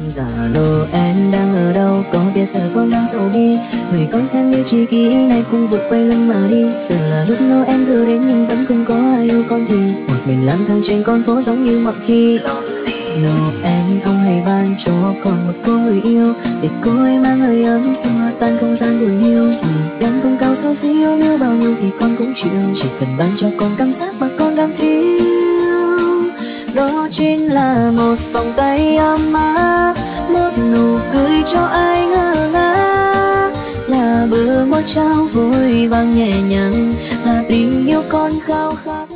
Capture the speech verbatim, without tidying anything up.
Dạ Noel đang ở đâu, có biết giờ con đang sầu bi. Người con xem như tri kỷ này cùng vượt quay lưng mà đi. Giờ là lúc Noel vừa đến nhưng vẫn không có ai yêu con thì một mình lang thang trên con phố giống như mọi khi. Noel ông hãy ban cho con một cô người yêu, để cô ấy mang hơi ấm xua tan không gian buồn hiu. Em không cao sao siêu yêu bao nhiêu thì con cũng chịu, chỉ cần ban cho con cảm giác mà con đang thiếu. Đó chính là một vòng tay ấm áp, một nụ cười cho ai ngơ ngác, là bờ môi trao vui vang nhẹ nhàng, là tình yêu con khao khát.